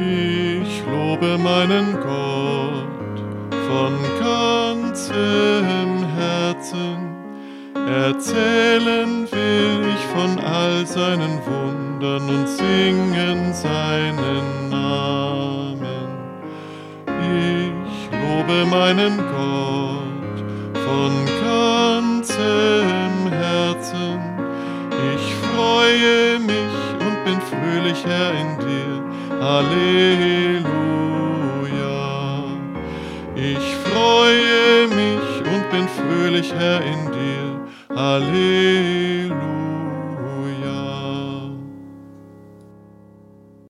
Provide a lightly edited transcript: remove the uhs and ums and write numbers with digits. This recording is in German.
Ich lobe meinen Gott von ganzem Herzen. Erzählen will ich von all seinen Wundern und singen seinen Namen. Ich lobe meinen Gott von ganzem Herzen. Ich freue mich und bin fröhlich, Herr, in dir. Halleluja. Ich freue mich und bin fröhlich, Herr, in dir. Halleluja.